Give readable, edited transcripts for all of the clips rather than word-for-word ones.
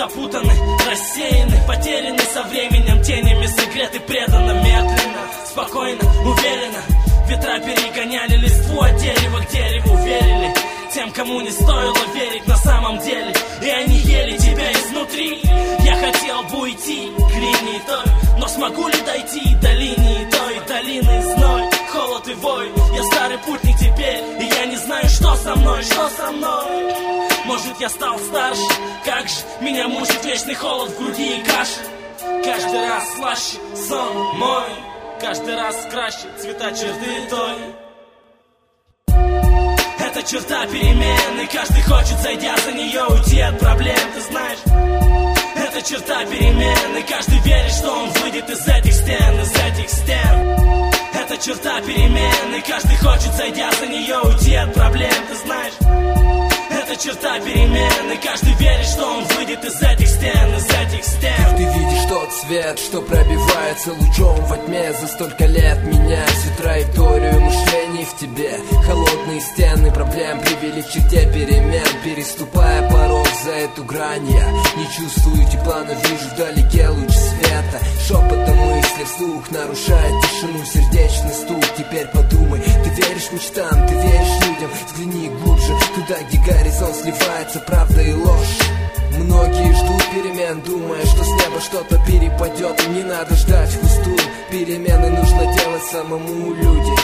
запутаны, рассеяны, потеряны со временем, тенями согреты, преданы, медленно, спокойно, уверенно. Ветра перегоняли листву от дерева к дереву, верили тем, кому не стоило верить на самом деле. И они ели тебя изнутри. Я хотел бы уйти к линии той, но смогу ли дойти до линии той? Долины зной, холод и вой. Я старый путник теперь, и я не знаю, что со мной, что со мной. Может, я стал старше, как же меня мучит вечный холод в груди и кашель. Каждый раз слаще сон мой, каждый раз краще цвета черты той. Это черта перемены, каждый хочет, зайдя за нее, уйти от проблем, ты знаешь. Это черта перемены, каждый верит, что он выйдет из этих стен, из этих стен. Это черта перемены, каждый хочет, зайдя за нее, уйти от проблем, ты знаешь. Это черта перемены, каждый верит, что он выйдет из этих стен, из этих стен. Ты видишь тот свет, что пробивается лучом во тьме. За столько лет меняя всю траекторию мышлений в тебе. Холодные стены проблем привели к черте перемен. Переступая порог за эту грань, я не чувствую тепла, но вижу вдалеке луч света. Шепотом мысли вслух нарушает тишину сердечный стук. Теперь подумай, ты веришь мечтам, ты веришь людям. Взгляни глубже, туда, где горизонт сливается правда и ложь. Многие ждут перемен, думая, что с неба что-то перепадет. И не надо ждать впустую, перемены нужно делать самому, люди.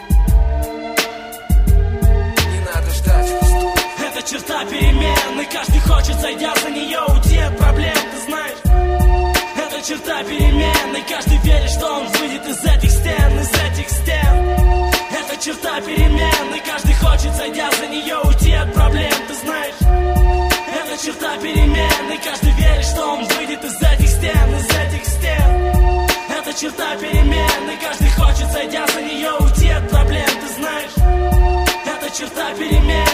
Не надо ждать впустую. Это черта перемены, каждый хочет, зайдя за нее, уйти от проблем, ты знаешь. Это черта перемены, каждый верит, что он выйдет из этих стен, из этих стен. Это черта перемены, каждый хочет, зайдя за нее, уйти от проблем, ты знаешь. Это черта перемены, каждый верит, что он выйдет из этих стен, из этих стен. Это черта перемены, каждый хочет, зайдя за нее, уйти от проблем, ты знаешь. Это черта перемены.